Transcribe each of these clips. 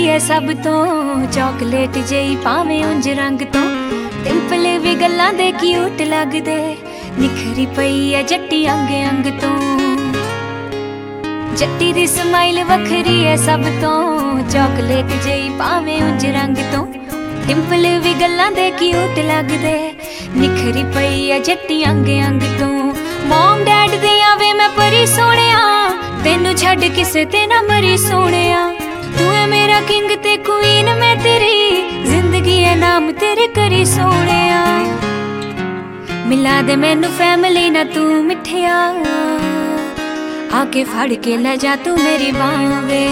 है सब तो चॉकलेट जेही पावे उंज रंग तो डिंपल भी गल्लां दे क्यूट लगदे निखरी पई है जट्टी अंग अंग तो जट्टी दी स्माइल वखरी है सब तो चॉकलेट जेही पावे उंज रंग तो डिंपल भी गल्लां दे क्यूट लगदे निखरी पई है जट्टी अंग अंग तो मॉम डैड दियां वे मैं परी सोहणिया तेनू छड्ड किसे ते ना मरी सोहणिया तू है मेरा किंग ते क्वीन मैं तेरी जिंदगी है नाम तेरे करी सोहणिया मिला दे मैनू फैमिली ना तू मिठिया आके फड़ के ले जा तू मेरी बावे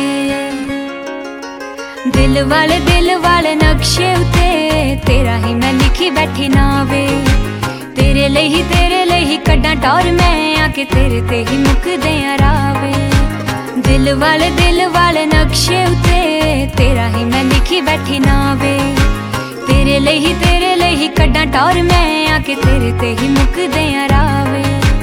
दिल वाले नक्शे उते तेरा ही मैं लिखी बैठी नावे तेरे लिए कड्डा टौर मैं आके तेरे ते ही मुकदे रावे दिल वाले नक्शे उते तेरा ही मैं लिखी बैठी नावे तेरे लिए कड्डा टौर मैं आके तेरे ते ही मुकदे रावे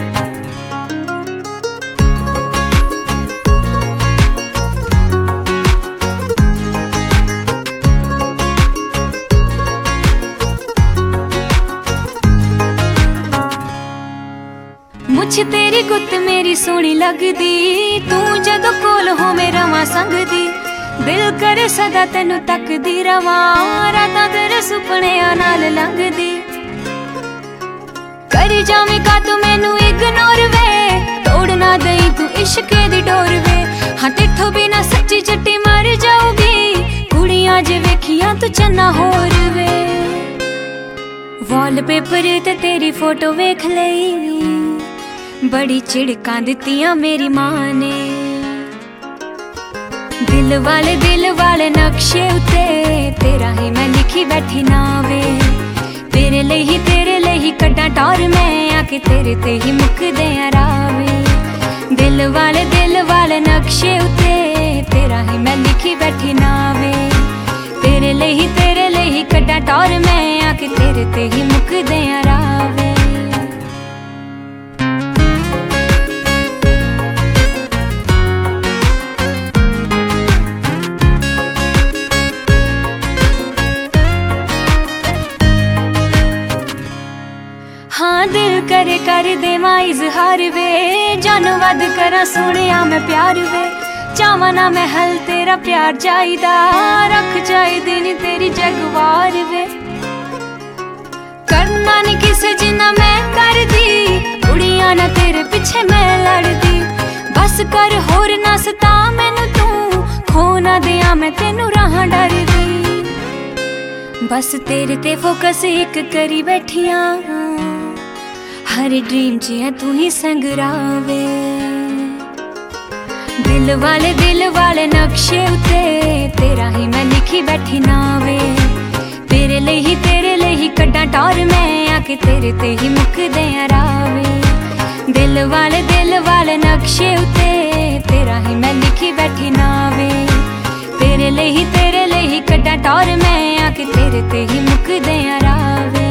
मुझ तेरी गुत्त मेरी सोहनी लगदी तू जदों कोल हो मेरा मां संगदी दिल करे सदा तेनू तकदी रवां रातां तेरे सुपनियां नाल लंघदी करी जावें का तू मैनू इग्नोर वे तोड़ ना दई तू इश्क दी डोर वे हाँ तेथों बिना सच्ची जट्टी मर जाऊगी कुड़ियां जे वेखियां तू चन्ना होर वे वॉलपेपर ते तेरी फोटो वेख लई बड़ी चिड़कां दित्तियां मेरी मां ने दिल वाले नक्शे उते तेरा ही मैं लिखी बैठी नावे तेरे लिए कड्डा टौर मैं आके तेरे ते ही मुकदे रावे दिल वाले नक्शे उते तेरा ही मैं लिखी बैठी नावे तेरे लिए कड्डा टौर मैं आके तेरे ते ही मुकदे रावे हाँ दिल करे कर दे मां इजहार वे जान वध करा सोहणिया मैं प्यार वे चावां ना मैं हल तेरा प्यार चाहिदा रख चाहिदी नी तेरी जगवार वे करना नी किसे जिन्ना मैं करदी कुड़ियां ना तेरे पिछे मैं लड़दी बस कर होर ना सता मैनू तू खो ना दिया मैं तेनू राहां डरदी बस तेरे ते फोकस एक करी बैठियां हर ड्रीम च है तू ही संगरावे दिल वाले नक्शे उते तेरा ही मैं लिखी बैठी नावे तेरे लिए कड्डा टौर मैं आके तेरे ते ही मुकदे रावे दिल वाले नक्शे उते तेरा ही मैं लिखी बैठी नावे तेरे लिए कड्डा टौर मैं आके तेरे ते ही मुकदे रावे।